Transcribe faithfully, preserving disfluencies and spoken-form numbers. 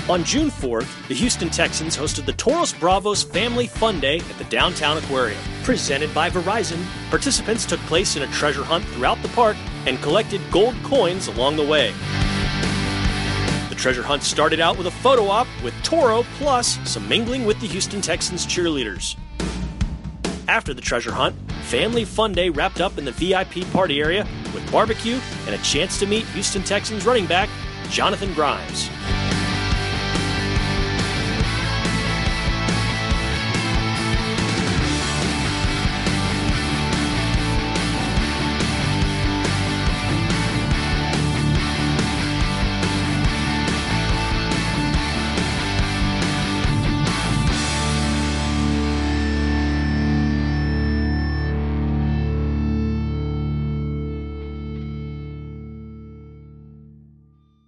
On June fourth, the Houston Texans hosted the Toros Bravos Family Fun Day at the Downtown Aquarium. Presented by Verizon, participants took place in a treasure hunt throughout the park and collected gold coins along the way. The treasure hunt started out with a photo op with Toro plus some mingling with the Houston Texans cheerleaders. After the treasure hunt, Family Fun Day wrapped up in the V I P party area with barbecue and a chance to meet Houston Texans running back Jonathan Grimes.